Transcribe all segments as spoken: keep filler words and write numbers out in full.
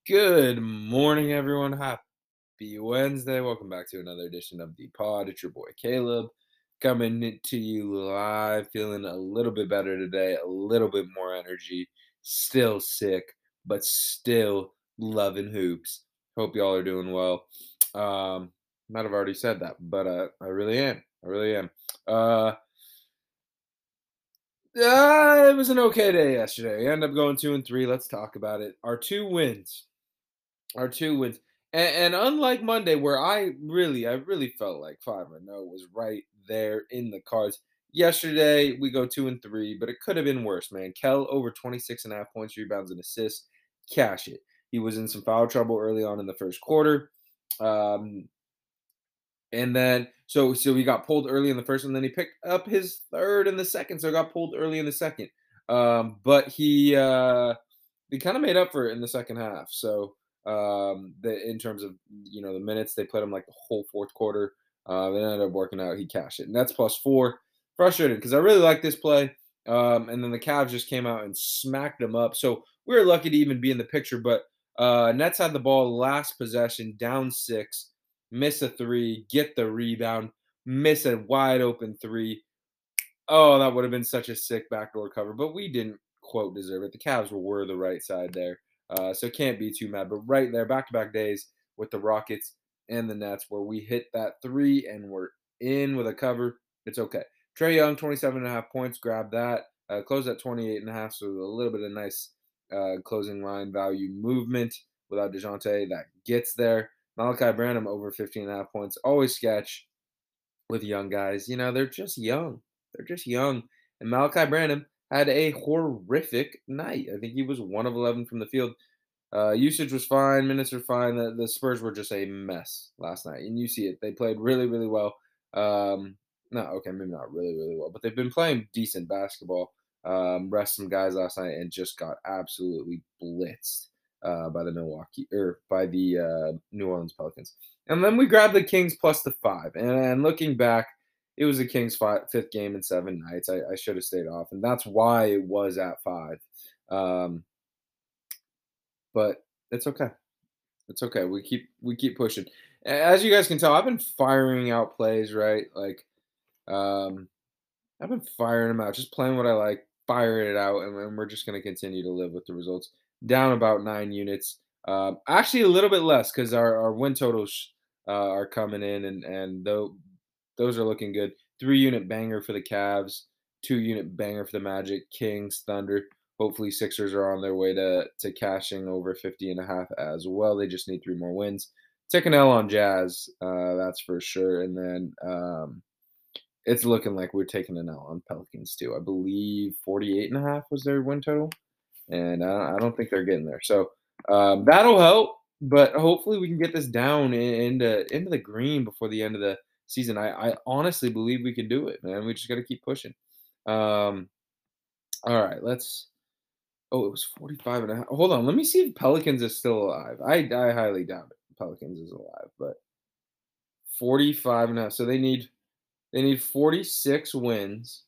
Good morning, everyone. Happy Wednesday. Welcome back to another edition of the pod. It's your boy Caleb coming to you live, feeling a little bit better today, a little bit more energy, still sick, but still loving hoops. Hope y'all are doing well. Um, might have already said that, but uh, I really am. I really am. Uh, uh, it was an okay day yesterday. We ended up going two and three. Let's talk about it. Our two wins Our two wins. And, and unlike Monday, where I really, I really felt like five and zero was right there in the cards. Yesterday, we go two and three, but it could have been worse, man. Kel over twenty-six and a half points, rebounds, and assists. Cash it. He was in some foul trouble early on in the first quarter. Um, and then so so he got pulled early in the first, and then he picked up his third in the second. So got pulled early in the second. Um, but he uh they kind of made up for it in the second half. So um, the in terms of you know the minutes they played him like the whole fourth quarter. Uh, it ended up working out. He cashed it, and that's plus four. Frustrated because I really like this play. Um, and then the Cavs just came out and smacked them up. So we were lucky to even be in the picture. But uh, Nets had the ball last possession, down six, miss a three, get the rebound, miss a wide open three. Oh, that would have been such a sick backdoor cover, but we didn't quote deserve it. The Cavs were, were the right side there, uh, so can't be too mad. But right there, back to back days with the Rockets and the Nets, where we hit that three and we're in with a cover. It's okay. Trey Young, twenty-seven and a half points, grab that. Uh, closed at twenty-eight and a half, so a little bit of nice uh, closing line value movement without DeJounte. That gets there. Malachi Branham over fifteen and a half points. Always sketch with young guys. You know, they're just young. They're just young. And Malachi Branham had a horrific night. I think he was one of eleven from the field. Uh, usage was fine. Minutes were fine. The, the Spurs were just a mess last night. And you see it. They played really, really well. Um, no, okay, maybe not really, really well, but they've been playing decent basketball. Um, rest some guys last night and just got absolutely blitzed uh, by the Milwaukee or by the uh, New Orleans Pelicans. And then we grabbed the Kings plus the five. And, and looking back, it was the Kings' five, fifth game in seven nights. I, I should have stayed off, and that's why it was at five. Um, but it's okay. It's okay. We keep we keep pushing. As you guys can tell, I've been firing out plays, right? Like, um, I've been firing them out, just playing what I like, firing it out, and, and we're just going to continue to live with the results. Down about nine units. Um, actually, a little bit less because our, our win totals uh, are coming in, and and though those are looking good. Three unit banger for the Cavs, two unit banger for the Magic, Kings, Thunder. Hopefully, Sixers are on their way to to cashing over fifty and a half as well. They just need three more wins. Take an L on Jazz, uh, that's for sure. And then um, it's looking like we're taking an L on Pelicans too. I believe forty-eight and a half was their win total, and I, I don't think they're getting there. So um, that'll help, but hopefully we can get this down in, into into the green before the end of the season. I, I honestly believe we can do it, man. We just got to keep pushing. Um, all right, let's. Oh, it was forty-five and a half. Hold on, let me see if Pelicans is still alive. I I highly doubt it. Pelicans is alive, but forty-five and a half. So they need they need forty-six wins.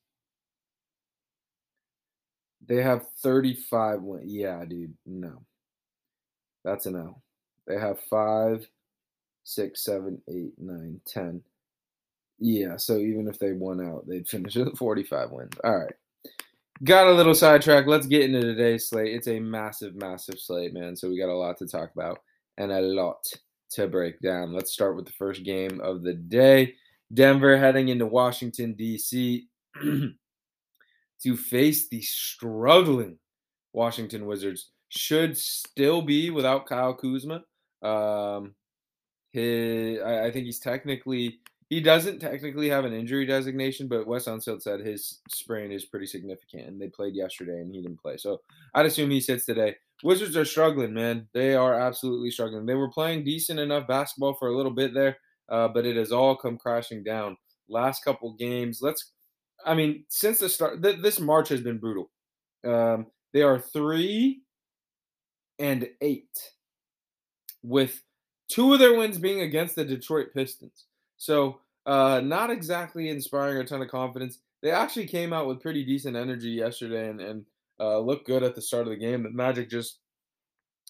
They have thirty-five wins. Yeah, dude. No. That's an L. They have five, six, seven, eight, nine, ten. Yeah, so even if they won out, they'd finish with forty-five wins. All right. Got a little sidetracked. Let's get into today's slate. It's a massive, massive slate, man. So we got a lot to talk about and a lot to break down. Let's start with the first game of the day. Denver heading into Washington, D C to face the struggling Washington Wizards. Should still be without Kyle Kuzma. Um, his, I, I think he's technically he doesn't technically have an injury designation, but Wes Unseld said his sprain is pretty significant, and they played yesterday and he didn't play. So I'd assume he sits today. Wizards are struggling, man. They are absolutely struggling. They were playing decent enough basketball for a little bit there, uh, but it has all come crashing down. Last couple games, let's. I mean, since the start, th- this March has been brutal. Um, they are three and eight with two of their wins being against the Detroit Pistons. So, uh, not exactly inspiring a ton of confidence. They actually came out with pretty decent energy yesterday and, and uh, looked good at the start of the game. The Magic just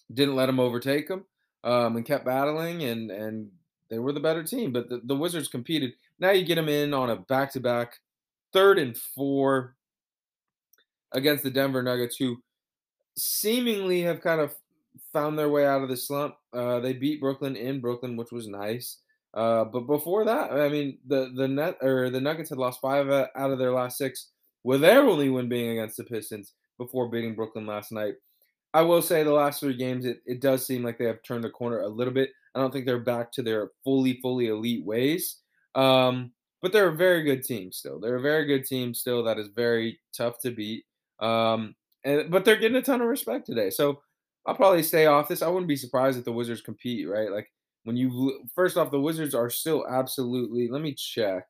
didn't let them overtake them, um, and kept battling, and and they were the better team. But the, the Wizards competed. Now you get them in on a back to back, third and four against the Denver Nuggets, who seemingly have kind of found their way out of the slump. Uh, they beat Brooklyn in Brooklyn, which was nice. Uh, but before that, I mean, the the net or the Nuggets had lost five uh, out of their last six, with their only win being against the Pistons before beating Brooklyn last night. I will say the last three games, it, it does seem like they have turned the corner a little bit. I don't think they're back to their fully, fully elite ways. Um, but they're a very good team still. They're a very good team still that is very tough to beat. Um, and but they're getting a ton of respect today. So I'll probably stay off this. I wouldn't be surprised if the Wizards compete, right? Like when you first off, the Wizards are still absolutely. Let me check.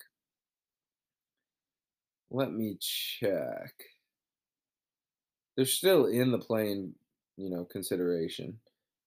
Let me check. They're still in the playing, you know, consideration.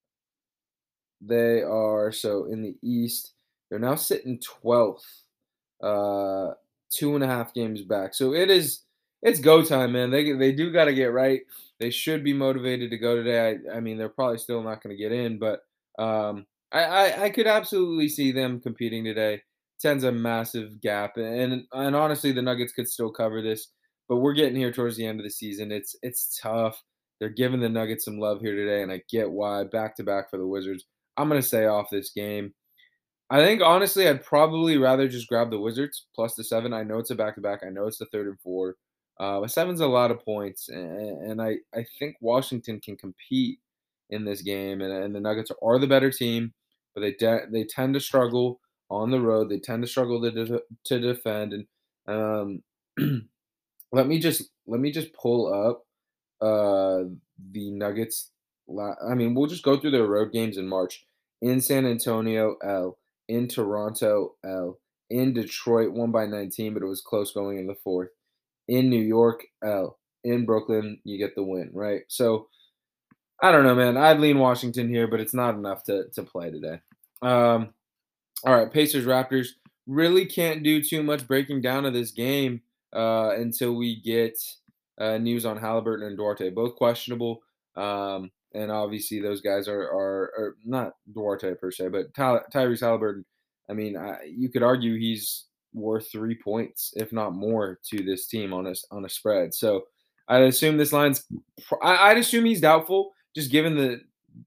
They are so in the East, they're now sitting twelfth, uh, two and a half games back. So it is it's go time, man. They they do got to get right. They should be motivated to go today. I, I mean, they're probably still not going to get in, but um, I, I I could absolutely see them competing today. Ten's a massive gap, and and honestly, the Nuggets could still cover this. But we're getting here towards the end of the season. It's it's tough. They're giving the Nuggets some love here today, and I get why. Back to back for the Wizards. I'm gonna stay off this game. I think honestly, I'd probably rather just grab the Wizards plus the seven. I know it's a back to back. I know it's the third and four. Uh, but seven's a lot of points, and, and I I think Washington can compete in this game, and, and the Nuggets are the better team, but they de- they tend to struggle on the road. They tend to struggle to de- to defend, and um, let me just let me just pull up uh, the Nuggets. La- I mean, we'll just go through their road games in March. In San Antonio, L. In Toronto, L. In Detroit, won by nineteen, but it was close going in the fourth. In New York, L. In Brooklyn, you get the win, right? So I don't know, man. I'd lean Washington here, but it's not enough to to play today. Um, all right, Pacers Raptors. Really can't do too much breaking down of this game uh, until we get uh, news on Halliburton and Duarte, both questionable. Um, and obviously, those guys are are, are not Duarte per se, but Ty- Tyrese Halliburton. I mean, I, you could argue he's worth three points, if not more, to this team on a on a spread. So I'd assume this line's. I, I'd assume he's doubtful, just given the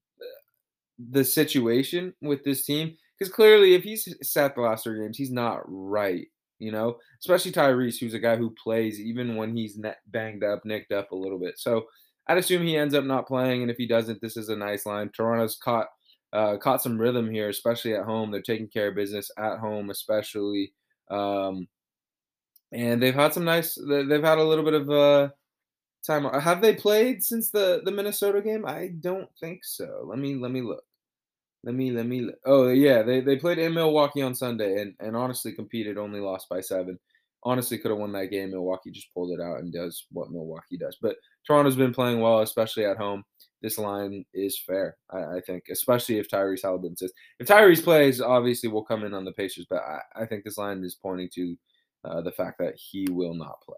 the situation with this team, because clearly if he's sat the last three games, he's not right, you know, especially Tyrese, who's a guy who plays even when he's net banged up, nicked up a little bit. So I'd assume he ends up not playing, and if he doesn't, this is a nice line. Toronto's caught uh, caught some rhythm here, especially at home. They're taking care of business at home, especially, um, and they've had some nice. they- They've had a little bit of uh, time. Have they played since the the Minnesota game? I don't think so. Let me let me look. Let me let me oh, yeah, they they played in Milwaukee on Sunday and and honestly competed, only lost by seven. Honestly, coulda won that game. Milwaukee just pulled it out and does what Milwaukee does. But Toronto's been playing well, especially at home. This line is fair, I, I think, especially if Tyrese Halliburton says. If Tyrese plays, obviously we'll come in on the Pacers, but I, I think this line is pointing to uh, the fact that he will not play.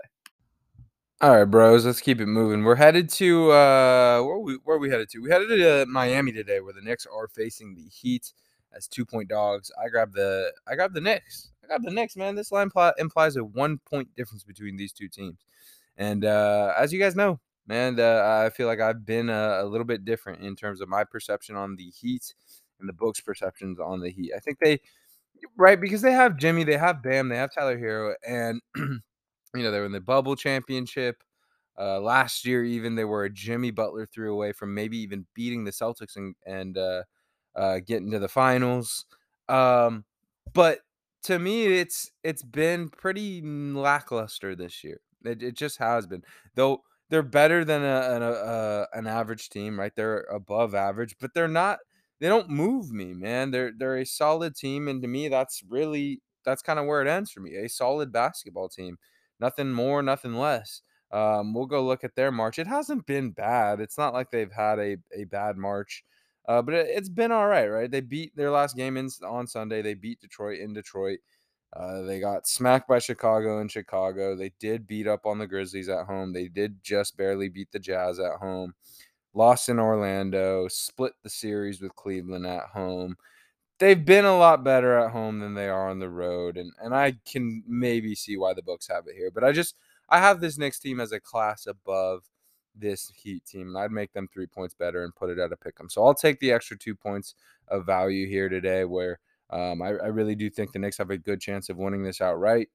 All right, bros, let's keep it moving. We're headed to uh where we where are we headed to? We headed to uh, Miami today, where the Knicks are facing the Heat as two point dogs. I grabbed the I grabbed the Knicks. I got the Knicks, man. This line pl- implies a one point difference between these two teams. And uh, as you guys know, man, uh, I feel like I've been a, a little bit different in terms of my perception on the Heat and the books' perceptions on the Heat. I think they right because they have Jimmy, they have Bam, they have Tyler Hero, and you know, they were in the bubble championship. Uh, last year, even they were a Jimmy Butler threw away from maybe even beating the Celtics and and uh, uh, getting to the finals. Um, but to me, it's it's been pretty lackluster this year. It, it just has been. Though they're better than a, an, a an average team, right? They're above average, but they're not. They don't move me, man. They're they're a solid team, and to me, that's really that's kind of where it ends for me. A solid basketball team, nothing more, nothing less. Um, we'll go look at their March. It hasn't been bad. It's not like they've had a, a bad March, uh, but it, it's been all right, right? They beat their last game in, on Sunday. They beat Detroit in Detroit. Uh, they got smacked by Chicago in Chicago. They did beat up on the Grizzlies at home. They did just barely beat the Jazz at home. lost in Orlando, split the series with Cleveland at home. They've been a lot better at home than they are on the road, and and I can maybe see why the books have it here. But I just I have this Knicks team as a class above this Heat team, and I'd make them three points better and put it at a pick 'em. So I'll take the extra two points of value here today, where um, I, I really do think the Knicks have a good chance of winning this outright.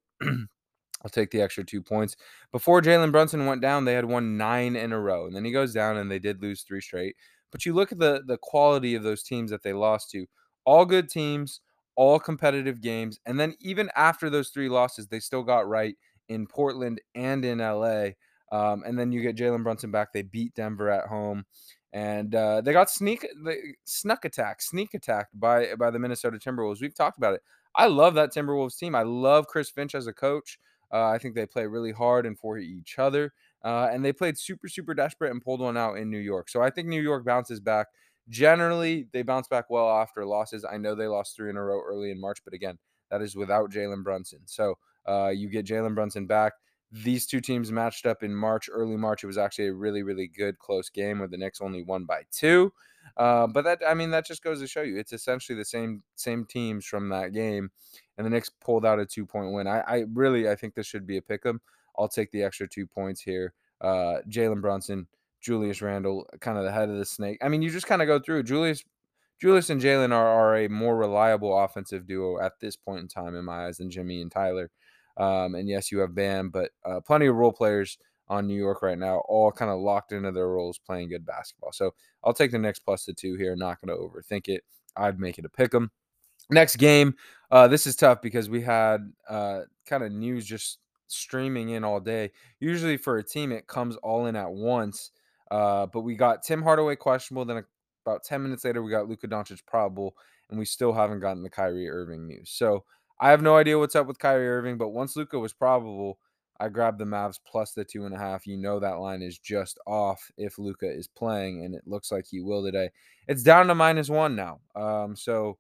I'll take the extra two points. Before Jalen Brunson went down, they had won nine in a row, and then he goes down, and they did lose three straight. But you look at the the quality of those teams that they lost to, all good teams, all competitive games, and then even after those three losses, they still got right in Portland and in L A. Um, and then you get Jalen Brunson back. They beat Denver at home, and uh, they got sneak, they snuck attack, sneak attacked by by the Minnesota Timberwolves. We've talked about it. I love that Timberwolves team. I love Chris Finch as a coach. Uh, I think they play really hard and for each other. Uh, and they played super, super desperate and pulled one out in New York. So I think New York bounces back. Generally, they bounce back well after losses. I know they lost three in a row early in March, but again, that is without Jalen Brunson. So uh, you get Jalen Brunson back. These two teams matched up in March, early March. It was actually a really, really good close game where the Knicks only won by two. Uh, but that, I mean, that just goes to show you it's essentially the same same teams from that game, and the Knicks pulled out a two point win. I, I really, I think this should be a pick 'em. I'll take the extra two points here. Uh, Jalen Brunson, Julius Randle, kind of the head of the snake. I mean, you just kind of go through Julius. Julius and Jalen are, are a more reliable offensive duo at this point in time, in my eyes, than Jimmy and Tyler. Um, and yes, you have Bam, but uh, plenty of role players on New York right now, all kind of locked into their roles, playing good basketball. So I'll take the Knicks plus the two here. Not going to overthink it. I'd make it a pick 'em. Next game, uh, this is tough because we had uh, kind of news just streaming in all day. Usually for a team, it comes all in at once. Uh, but we got Tim Hardaway questionable. Then about ten minutes later, we got Luka Doncic probable, and we still haven't gotten the Kyrie Irving news. So I have no idea what's up with Kyrie Irving, but once Luka was probable, I grabbed the Mavs plus the two and a half. You know that line is just off if Luka is playing, and it looks like he will today. It's down to minus one now. Um, so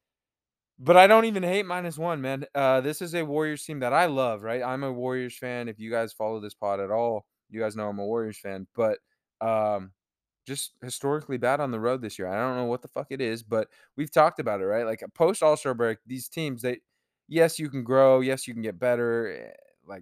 but I don't even hate minus one, man. Uh, this is a Warriors team that I love, right? I'm a Warriors fan. If you guys follow this pod at all, you guys know I'm a Warriors fan. But um, just historically bad on the road this year. I don't know what the fuck it is, but we've talked about it, right? Like post All Star break, these teams, they, yes, you can grow, yes, you can get better, eh, like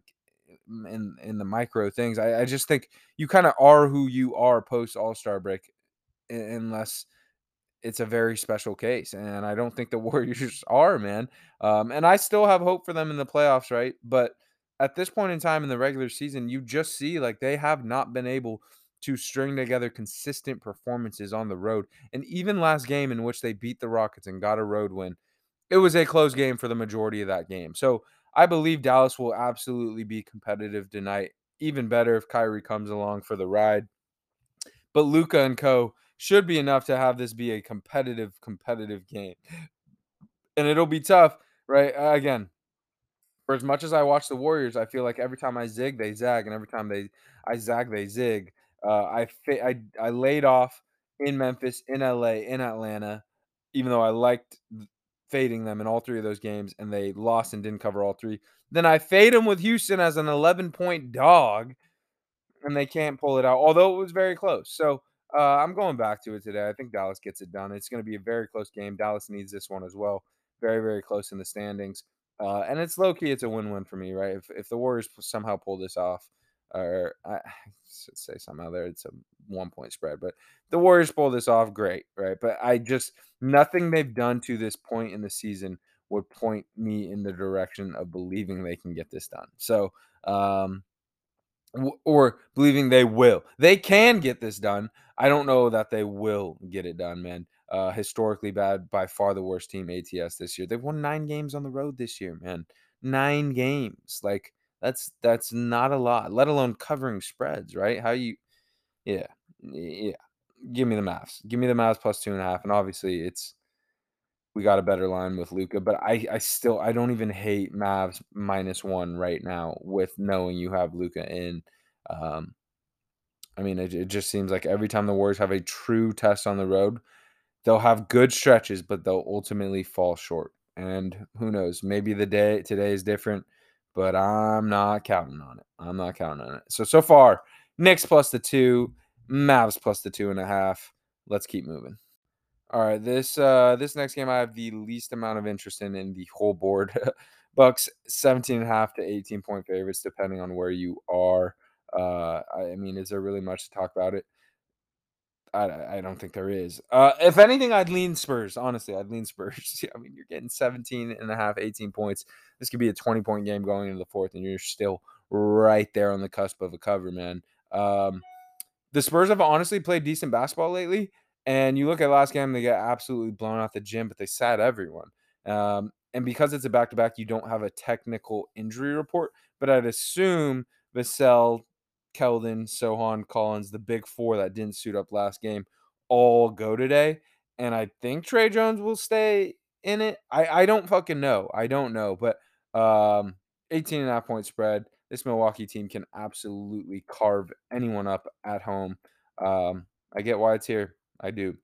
in in the micro things. I, I just think you kind of are who you are post All Star break, un- unless it's a very special case, and I don't think the Warriors are, man. Um, and I still have hope for them in the playoffs, right? But at this point in time in the regular season, you just see like they have not been able to string together consistent performances on the road. And even last game in which they beat the Rockets and got a road win, it was a close game for the majority of that game. So I believe Dallas will absolutely be competitive tonight. Even better if Kyrie comes along for the ride. But Luca and co should be enough to have this be a competitive, competitive game. And it'll be tough, right? Uh, again, for as much as I watch the Warriors, I feel like every time I zig, they zag, and every time they I zag, they zig. Uh, I, fa- I I laid off in Memphis, in L A, in Atlanta, even though I liked fading them in all three of those games, and they lost and didn't cover all three. Then I fade them with Houston as an eleven point dog, and they can't pull it out, although it was very close. So uh, I'm going back to it today. I think Dallas gets it done. It's going to be a very close game. Dallas needs this one as well. Very, very close in the standings. Uh, and it's low key. It's a win-win for me, right? If if the Warriors somehow pull this off, or I should say somehow there, it's a one-point spread. But the Warriors pull this off, great, right? But I just nothing they've done to this point in the season would point me in the direction of believing they can get this done. So um, w- or believing they will. They can get this done. I don't know that they will get it done, man. Uh, historically bad, by far the worst team A T S this year. They've won nine games on the road this year, man. Nine games, like that's that's not a lot. Let alone covering spreads, right? How you? Yeah, yeah. Give me the Mavs. Give me the Mavs plus two and a half, and obviously it's we got a better line with Luca, but I I still I don't even hate Mavs minus one right now with knowing you have Luca in. Um, I mean, it, it just seems like every time the Warriors have a true test on the road, they'll have good stretches, but they'll ultimately fall short. And who knows? Maybe the day today is different, but I'm not counting on it. I'm not counting on it. So so far, Knicks plus the two. Mavs plus the two and a half. Let's keep moving. All right, this uh this next game I have the least amount of interest in in the whole board. Bucks seventeen and a half to eighteen point favorites, depending on where you are. Uh, I, I mean, is there really much to talk about it? I I don't think there is. Uh, if anything, I'd lean Spurs. Honestly, I'd lean Spurs. I mean, you're getting seventeen and a half, eighteen points. This could be a twenty point game going into the fourth, and you're still right there on the cusp of a cover, man. Um, the Spurs have honestly played decent basketball lately, and you look at last game, they get absolutely blown out the gym, but they sat everyone. Um, and because it's a back to back, you don't have a technical injury report, but I'd assume Vassell, Keldon, Sohan, Collins, the big four that didn't suit up last game, all go today. And I think Trey Jones will stay in it. I, I don't fucking know. I don't know. But um, eighteen and a half point spread. This Milwaukee team can absolutely carve anyone up at home. Um, I get why it's here. I do.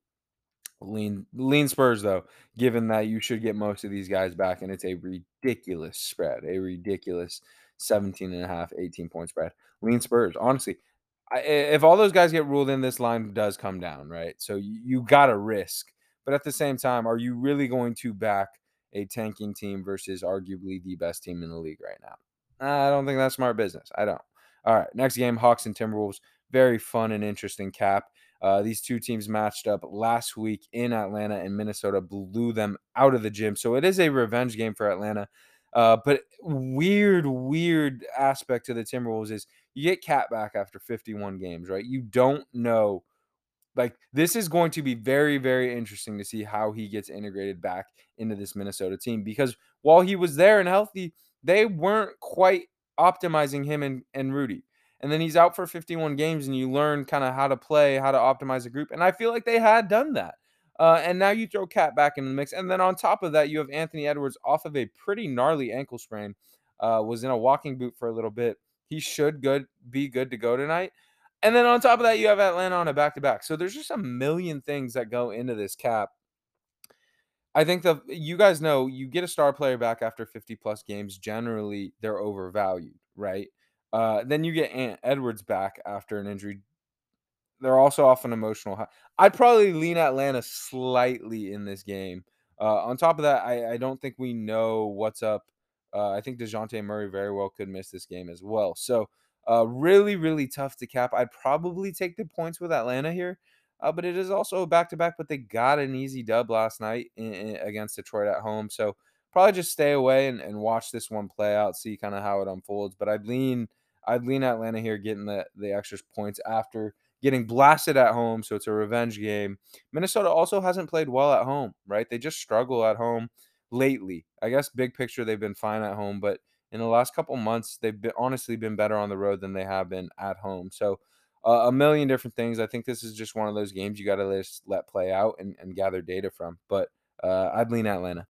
Lean lean Spurs though, given that you should get most of these guys back, and it's a ridiculous spread, a ridiculous seventeen and a half, eighteen point spread. Lean Spurs, honestly. I, if all those guys get ruled in, this line does come down, right? So you, you got to risk. But at the same time, are you really going to back a tanking team versus arguably the best team in the league right now? I don't think that's smart business. I don't. All right, next game, Hawks and Timberwolves. Very fun and interesting cap. Uh, these two teams matched up last week in Atlanta, and Minnesota blew them out of the gym. So it is a revenge game for Atlanta. Uh, but weird, weird aspect to the Timberwolves is you get Cat back after fifty-one games, right? You don't know. Like, this is going to be very, very interesting to see how he gets integrated back into this Minnesota team, because while he was there and healthy, they weren't quite optimizing him and, and Rudy. And then he's out for fifty-one games, and you learn kind of how to play, how to optimize a group. And I feel like they had done that. Uh, and now you throw Cat back in the mix. And then on top of that, you have Anthony Edwards off of a pretty gnarly ankle sprain, uh, was in a walking boot for a little bit. He should good be good to go tonight. And then on top of that, you have Atlanta on a back to back. So there's just a million things that go into this cap. I think the you guys know you get a star player back after fifty plus games. Generally, they're overvalued, right? Uh, then you get Ant Edwards back after an injury. They're also off an emotional high. I'd probably lean Atlanta slightly in this game. Uh, on top of that, I, I don't think we know what's up. Uh, I think DeJounte Murray very well could miss this game as well. So, uh, really, really tough to cap. I'd probably take the points with Atlanta here, uh, but it is also a back to back. But they got an easy dub last night in, in, against Detroit at home. So, probably just stay away and, and watch this one play out, see kind of how it unfolds. But I'd lean, I'd lean Atlanta here, getting the the extra points after getting blasted at home, so it's a revenge game. Minnesota also hasn't played well at home, right? They just struggle at home lately. I guess big picture they've been fine at home, but in the last couple months they've been honestly been better on the road than they have been at home. So uh, a million different things. I think this is just one of those games you got to just let play out and, and gather data from. But uh, I'd lean Atlanta.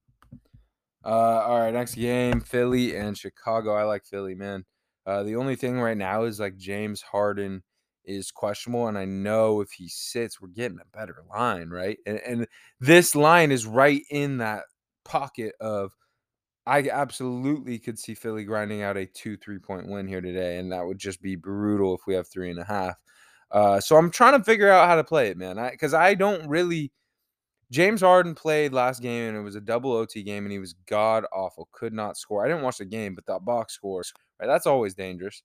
Uh, all right, next game, Philly and Chicago. I like Philly, man. Uh, the only thing right now is like James Harden is questionable, and I know if he sits, we're getting a better line, right? And, and this line is right in that pocket of I absolutely could see Philly grinding out a two three point win here today, and that would just be brutal if we have three and a half. Uh, so I'm trying to figure out how to play it, man, because I, I don't really. James Harden played last game, and it was a double O T game, and he was god awful. Could not score. I didn't watch the game, but that box scores, right? That's always dangerous.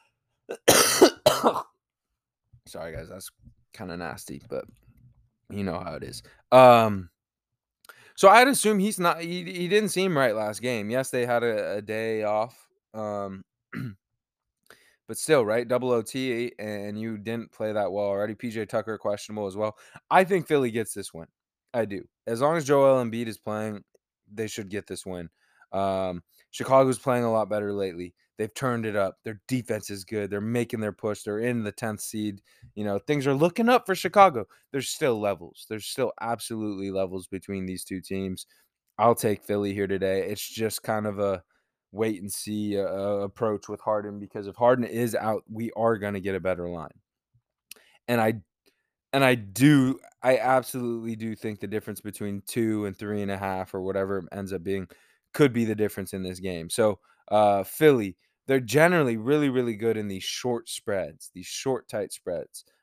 Sorry, guys, that's kind of nasty, but you know how it is. Um, so I'd assume he's not. He, he didn't seem right last game. Yes, they had a, a day off. Um, But still, right? Double O T, and you didn't play that well already. P J Tucker questionable as well. I think Philly gets this win. I do. As long as Joel Embiid is playing, they should get this win. Um, Chicago's playing a lot better lately. They've turned it up. Their defense is good. They're making their push. They're in the tenth seed. You know, things are looking up for Chicago. There's still levels. There's still absolutely levels between these two teams. I'll take Philly here today. It's just kind of a wait and see uh, approach with Harden, because if Harden is out, we are going to get a better line. And I and I do I absolutely do think the difference between two and three and a half or whatever it ends up being could be the difference in this game. So uh Philly, they're generally really, really good in these short spreads, these short, tight spreads.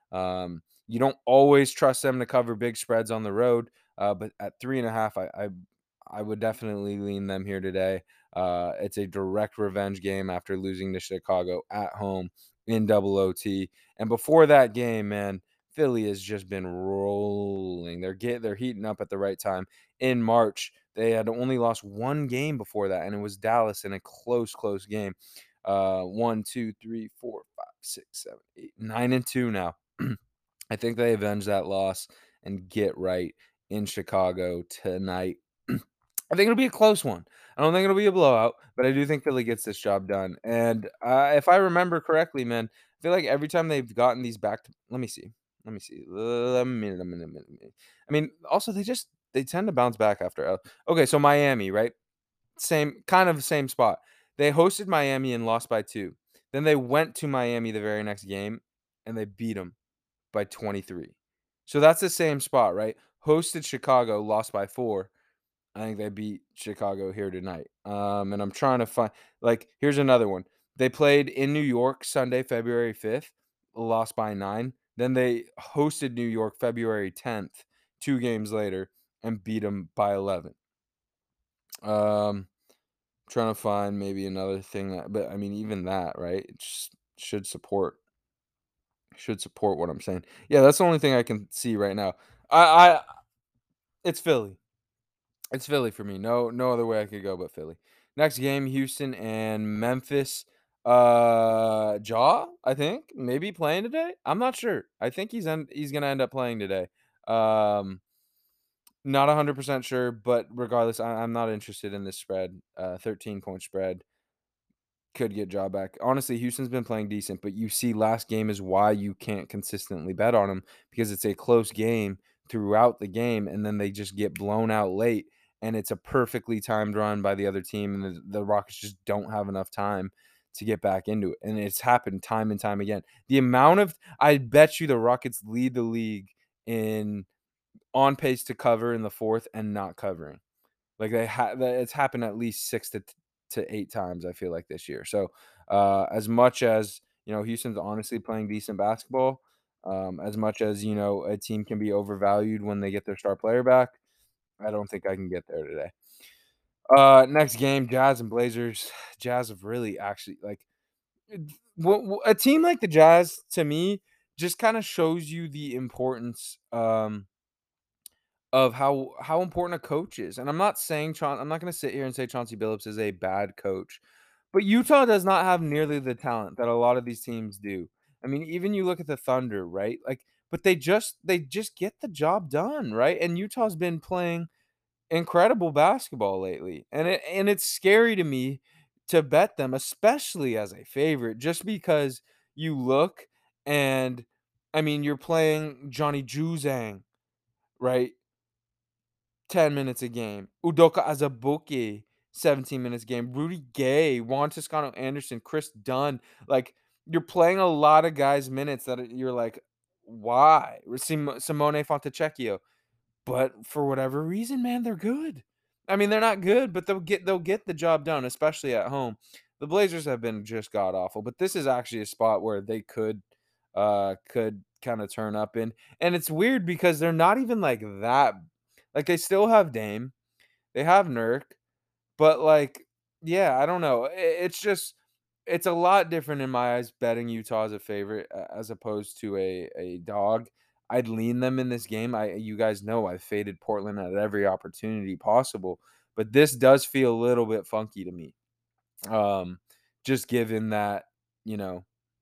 Um, you don't always trust them to cover big spreads on the road, uh, but at three and a half, I, I I would definitely lean them here today. Uh, it's a direct revenge game after losing to Chicago at home in double O T. And before that game, man, Philly has just been rolling. They're get they're heating up at the right time. In March, they had only lost one game before that, and it was Dallas in a close, close game. Uh, one, two, three, four, five, six, seven, eight, nine, and two now. I think they avenge that loss and get right in Chicago tonight. I think it'll be a close one. I don't think it'll be a blowout, but I do think Philly gets this job done. And uh, if I remember correctly, man, I feel like every time they've gotten these back to, let me see, let me see, let me minute, a minute, a minute, a minute. I mean, also they just they tend to bounce back after. L- Okay, so Miami, right? Same kind of same spot. They hosted Miami and lost by two. Then they went to Miami the very next game and they beat them by twenty-three. So that's the same spot, right? Hosted Chicago, lost by four. I think they beat Chicago here tonight. Um, and I'm trying to find like here's another one. They played in New York Sunday, February fifth, lost by nine. Then they hosted New York February tenth, two games later, and beat them by eleven. Um, trying to find maybe another thing that, but I mean, even that, right? It just should support should support what I'm saying. Yeah, that's the only thing I can see right now. I, I it's Philly. It's Philly for me. No, no other way I could go but Philly. Next game, Houston and Memphis. Uh, Jaw, I think maybe playing today. I'm not sure. I think he's en- he's gonna end up playing today. Um, not one hundred percent sure, but regardless, I- I'm not interested in this spread. Uh, thirteen point spread. Could get job back. Honestly, Houston's been playing decent, but you see last game is why you can't consistently bet on them because it's a close game throughout the game, and then they just get blown out late, and it's a perfectly timed run by the other team, and the, the Rockets just don't have enough time to get back into it. And it's happened time and time again. The amount of I bet you the Rockets lead the league in on pace to cover in the fourth and not covering. Like they ha it's happened at least six to to eight times, I feel like, this year. So, uh, as much as, you know, Houston's honestly playing decent basketball, um, as much as, you know, a team can be overvalued when they get their star player back, I don't think I can get there today. Uh, next game, Jazz and Blazers. Jazz have really actually, like, w w a team like the Jazz, to me, just kinda shows you the importance, um of how how important a coach is, and I'm not saying Chaun I'm not gonna sit here and say Chauncey Billups is a bad coach, but Utah does not have nearly the talent that a lot of these teams do. I mean, even you look at the Thunder, right? Like, but they just they just get the job done, right? And Utah's been playing incredible basketball lately, and it and it's scary to me to bet them, especially as a favorite, just because you look and I mean, you're playing Johnny Juzang, right? ten minutes a game. Udoka Azubuike, seventeen minutes a game. Rudy Gay, Juan Toscano Anderson, Chris Dunn. Like, you're playing a lot of guys' minutes that are- you're like, why? Sim- Simone Fontecchio. But for whatever reason, man, they're good. I mean, they're not good, but they'll get they'll get the job done, especially at home. The Blazers have been just god awful, but this is actually a spot where they could uh could kind of turn up in. And it's weird because they're not even like that like they still have Dame, they have Nurk, but like yeah, I don't know. I- It's just it's a lot different in my eyes betting Utah as a favorite a- as opposed to a a dog. I'd lean them in this game. I you guys know I've faded Portland at every opportunity possible, but this does feel a little bit funky to me. Um, just given that, you know,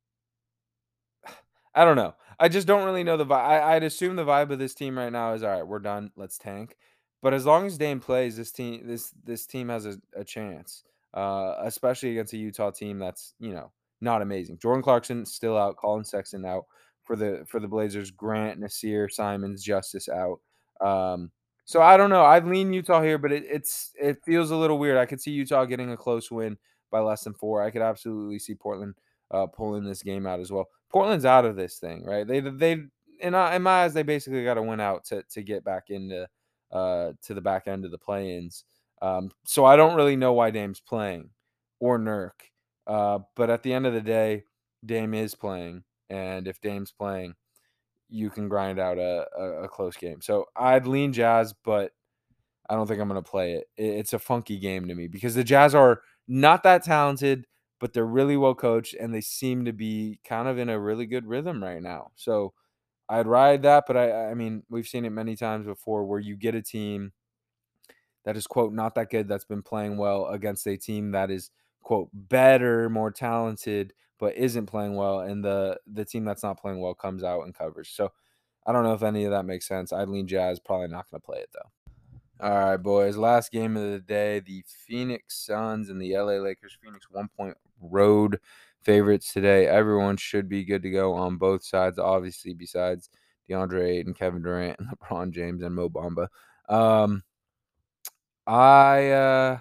I don't know. I just don't really know the vibe. I, I'd assume the vibe of this team right now is all right. We're done. Let's tank. But as long as Dame plays, this team this this team has a, a chance, uh, especially against a Utah team that's you know not amazing. Jordan Clarkson still out. Colin Sexton out for the for the Blazers. Grant, Nasir, Simons, Justice out. Um, so I don't know. I'd lean Utah here, but it, it's it feels a little weird. I could see Utah getting a close win by less than four. I could absolutely see Portland uh, pulling this game out as well. Portland's out of this thing, right? They they in I- in my eyes they basically got to win out to to get back into uh to the back end of the play-ins. Um, so I don't really know why Dame's playing or Nurk. Uh, but at the end of the day, Dame is playing, and if Dame's playing, you can grind out a, a, a close game. So I'd lean Jazz, but I don't think I'm going to play it. It- It's a funky game to me because the Jazz are not that talented, but they're really well coached and they seem to be kind of in a really good rhythm right now. So I'd ride that, but I I mean, we've seen it many times before where you get a team that is quote not that good that's been playing well against a team that is quote better, more talented, but isn't playing well, and the the team that's not playing well comes out and covers. So I don't know if any of that makes sense. I'd lean Jazz, probably not going to play it though. All right, boys. Last game of the day: the Phoenix Suns and the L A Lakers. Phoenix one point road favorites today. Everyone should be good to go on both sides, obviously, besides DeAndre Ayton, Kevin Durant, and LeBron James and Mo Bamba. Um, I uh,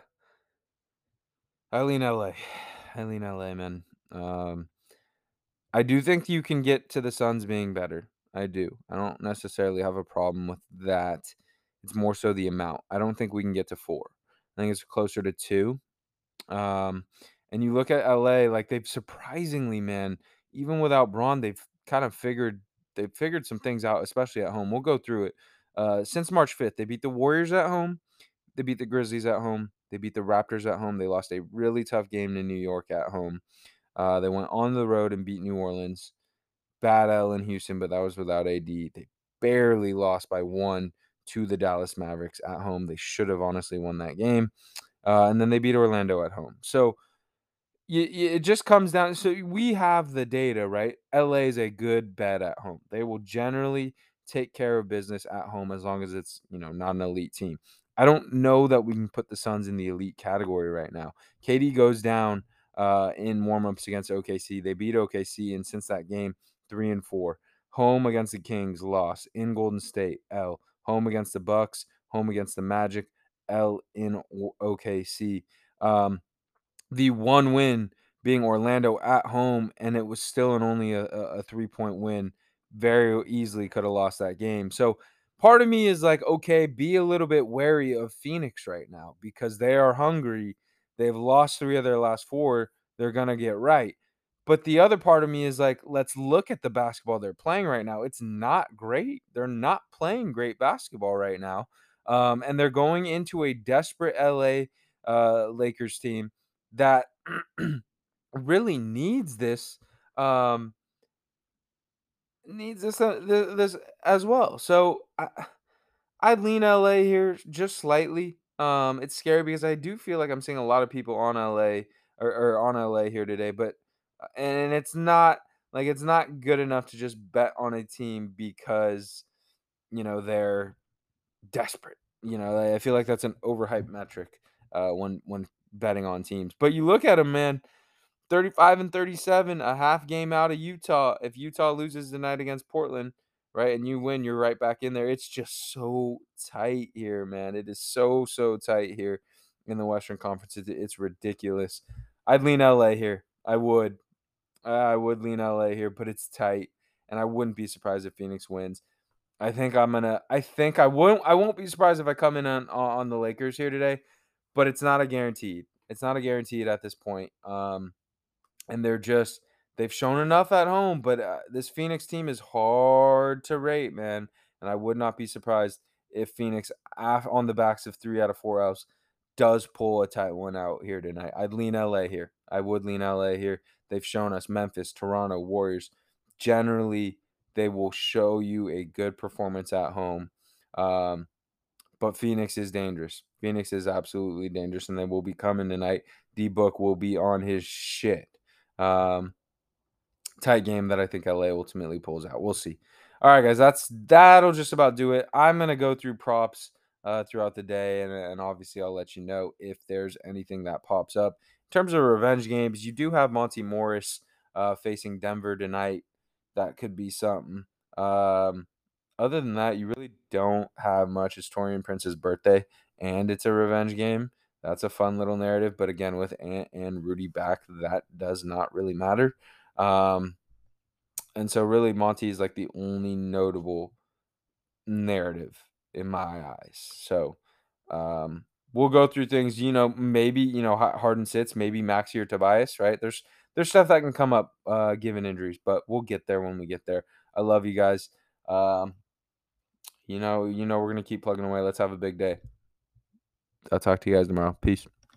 I lean L A. I lean L A, man. Um, I do think you can get to the Suns being better. I do. I don't necessarily have a problem with that. It's more so the amount. I don't think we can get to four. I think it's closer to two. Um, and you look at L A, like they've surprisingly, man, even without Braun, they've kind of figured they've figured some things out, especially at home. We'll go through it. Uh, since March fifth, they beat the Warriors at home. They beat the Grizzlies at home. They beat the Raptors at home. They lost a really tough game to New York at home. Uh, they went on the road and beat New Orleans. Bad L in Houston, but that was without A D. They barely lost by one to the Dallas Mavericks at home. They should have honestly won that game. Uh, and then they beat Orlando at home. So Y y it just comes down, so we have the data, right? L A is a good bet at home. They will generally take care of business at home as long as it's, you know, not an elite team. I don't know that we can put the Suns in the elite category right now. K D goes down uh, in warmups against O K C. They beat O K C, and since that game, three and four. Home against the Kings, loss. In Golden State, L. Home against the Bucks, home against the Magic, L in O- OKC. Um the one win being Orlando at home, and it was still an only a, a three point win. Very easily could have lost that game. So part of me is like, okay, be a little bit wary of Phoenix right now because they are hungry. They've lost three of their last four. They're gonna get right. But the other part of me is like, let's look at the basketball they're playing right now. It's not great. They're not playing great basketball right now. Um, and they're going into a desperate L A uh, Lakers team that really needs this um needs this uh, th- this as well. So I I'd lean L A here just slightly. Um it's scary because I do feel like I'm seeing a lot of people on L A or, or on L A here today, but uh, and it's not like it's not good enough to just bet on a team because you know they're desperate. You know, I feel like that's an overhyped metric uh when when betting on teams. But you look at them, man, thirty-five and thirty-seven, a half game out of Utah. If Utah loses tonight against Portland, right, and you win, you're right back in there. It's just so tight here, man. It is so, so tight here in the Western Conference. It's, it's ridiculous. I'd lean L A here. I would. I would lean L A here, but it's tight, and I wouldn't be surprised if Phoenix wins. I think I'm gonna. I think I won't. I won't be surprised if I come in on on the Lakers here today, but it's not a guaranteed. It's not a guaranteed at this point. Um, and they're just they've shown enough at home, but uh, this Phoenix team is hard to rate, man. And I would not be surprised if Phoenix, af- on the backs of three out of four outs, does pull a tight one out here tonight. I'd lean L A here. I would lean L A here. They've shown us Memphis, Toronto, Warriors. Generally, they will show you a good performance at home. Um, but Phoenix is dangerous. Phoenix is absolutely dangerous, and they will be coming tonight. D Book will be on his shit. Um, tight game that I think L A ultimately pulls out. We'll see. All right, guys, that's that'll just about do it. I'm gonna go through props uh, throughout the day, and, and obviously I'll let you know if there's anything that pops up. In terms of revenge games, you do have Monty Morris uh, facing Denver tonight. That could be something. Um, other than that, you really don't have much. It's Torian Prince's birthday, and it's a revenge game. That's a fun little narrative. But again, with Ant and Rudy back, that does not really matter. Um, and so really Monty is like the only notable narrative in my eyes. So um, we'll go through things, you know, maybe, you know, Ha- Harden sits, maybe Maxi or Tobias, right? There's there's stuff that can come up uh, given injuries, but we'll get there when we get there. I love you guys. Um, you know, you know, we're gonna keep plugging away. Let's have a big day. I'll talk to you guys tomorrow. Peace.